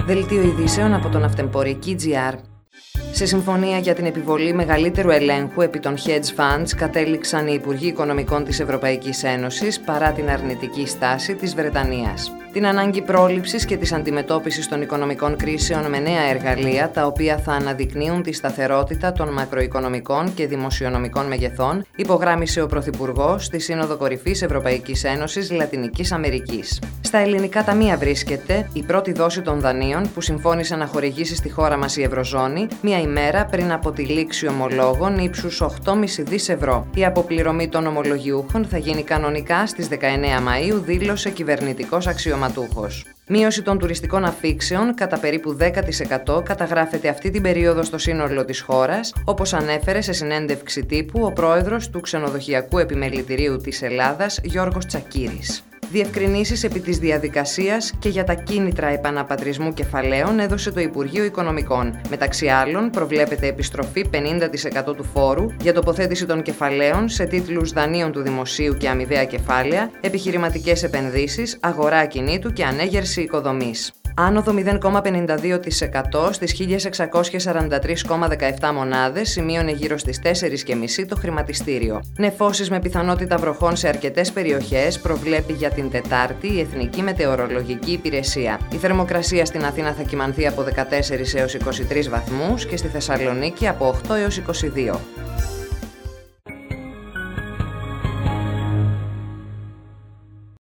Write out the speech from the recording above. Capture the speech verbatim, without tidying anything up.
Δελτίο ειδήσεων από τον Αυτεμπορική τζι αρ. Σε συμφωνία για την επιβολή μεγαλύτερου ελέγχου επί των hedge funds κατέληξαν οι Υπουργοί Οικονομικών της Ευρωπαϊκής Ένωσης παρά την αρνητική στάση της Βρετανίας. Την ανάγκη πρόληψης και της αντιμετώπισης των οικονομικών κρίσεων με νέα εργαλεία, τα οποία θα αναδεικνύουν τη σταθερότητα των μακροοικονομικών και δημοσιονομικών μεγεθών, υπογράμμισε ο Πρωθυπουργός στη Σύνοδο Κορυφής Ευρωπαϊκής Ένωσης Λατινικής Αμερικής. Στα ελληνικά ταμεία βρίσκεται η πρώτη δόση των δανείων που συμφώνησε να χορηγήσει στη χώρα μας η Ευρωζώνη, μία ημέρα πριν από τη λήξη ομολόγων ύψους οκτώ κόμμα πέντε δισεκατομμύρια ευρώ. Η αποπληρωμή των ομολογιούχων θα γίνει κανονικά στις δεκαεννέα Μαΐου, δήλωσε κυβερνητικός αξιωματούχος. Μείωση των τουριστικών αφήξεων κατά περίπου δέκα τοις εκατό καταγράφεται αυτή την περίοδο στο σύνολο της χώρας, όπως ανέφερε σε συνέντευξη τύπου ο πρόεδρος του Ξενοδοχειακού Επιμελητηρίου της Ελλάδας, Γιώργος Τσακίρης. Διευκρινήσεις επί της διαδικασίας και για τα κίνητρα επαναπατρισμού κεφαλαίων έδωσε το Υπουργείο Οικονομικών. Μεταξύ άλλων, προβλέπεται επιστροφή πενήντα τοις εκατό του φόρου για τοποθέτηση των κεφαλαίων σε τίτλους δανείων του δημοσίου και αμοιβαία κεφάλαια, επιχειρηματικές επενδύσεις, αγορά ακινήτου και ανέγερση οικοδομής. Άνοδο μηδέν κόμμα πενήντα δύο τοις εκατό στις χίλια εξακόσιες σαράντα τρία κόμμα δεκαεπτά μονάδες, σημείωνε γύρω στις τέσσερις και μισή το χρηματιστήριο. Νεφώσεις με πιθανότητα βροχών σε αρκετές περιοχές προβλέπει για την Τετάρτη η Εθνική Μετεωρολογική Υπηρεσία. Η θερμοκρασία στην Αθήνα θα κυμανθεί από δεκατέσσερις έως είκοσι τρεις βαθμούς και στη Θεσσαλονίκη από οκτώ έως είκοσι δύο.